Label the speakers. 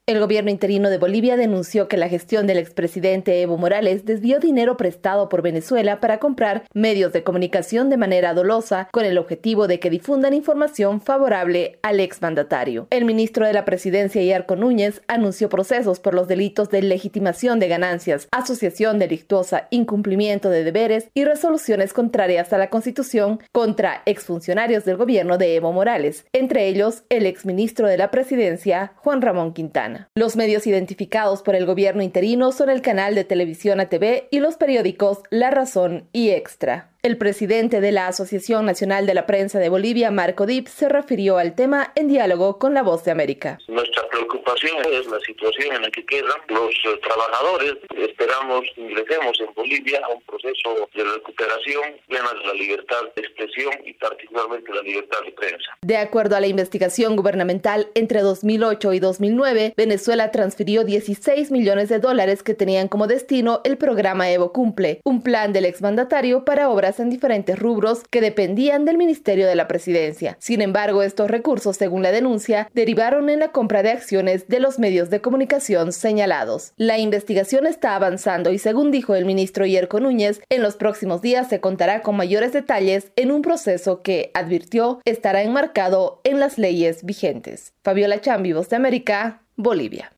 Speaker 1: El gobierno interino de Bolivia denunció que la gestión del expresidente Evo Morales desvió dinero prestado por Venezuela para comprar medios de comunicación de manera dolosa con el objetivo de que difundan información favorable al exmandatario. El ministro de la Presidencia, Yerko Núñez, anunció procesos por los delitos de legitimación de ganancias, asociación delictuosa, incumplimiento de deberes y resoluciones contrarias a la Constitución contra exfuncionarios del gobierno de Evo Morales, entre ellos el exministro de la Presidencia, Juan Ramón Quintana. Los medios identificados por el gobierno interino son el canal de televisión ATV y los periódicos La Razón y Extra. El presidente de la Asociación Nacional de la Prensa de Bolivia, Marco Dip, se refirió al tema en diálogo con La Voz de América.
Speaker 2: Nuestra preocupación es la situación en la que quedan los trabajadores. Esperamos ingresemos en Bolivia a un proceso de recuperación plena de la libertad de expresión y particularmente la libertad de prensa.
Speaker 1: De acuerdo a la investigación gubernamental, entre 2008 y 2009, Venezuela transfirió $16 millones que tenían como destino el programa Evo Cumple, un plan del exmandatario para obras en diferentes rubros que dependían del Ministerio de la Presidencia. Sin embargo, estos recursos, según la denuncia, derivaron en la compra de acciones de los medios de comunicación señalados. La investigación está avanzando y, según dijo el ministro Yerko Núñez, en los próximos días se contará con mayores detalles en un proceso que, advirtió, estará enmarcado en las leyes vigentes. Fabiola Chambi, Voz de América, Bolivia.